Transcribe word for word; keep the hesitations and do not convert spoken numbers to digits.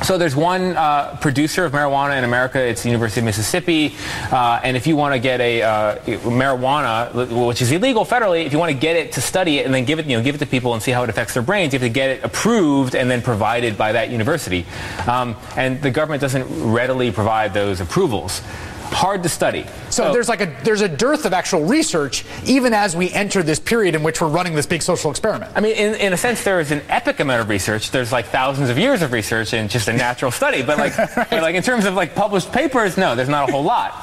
So there's one uh, producer of marijuana in America. It's the University of Mississippi. Uh, and if you want to get a uh, marijuana, which is illegal federally, if you want to get it to study it and then give it, you know, give it to people and see how it affects their brains, you have to get it approved and then provided by that university. Um, and the government doesn't readily provide those approvals. Hard to study. So, so there's like a there's a dearth of actual research, even as we enter this period in which we're running this big social experiment. I mean, in, in a sense, there is an epic amount of research. There's like thousands of years of research in just a natural study. But like, but like in terms of like published papers, no, there's not a whole lot.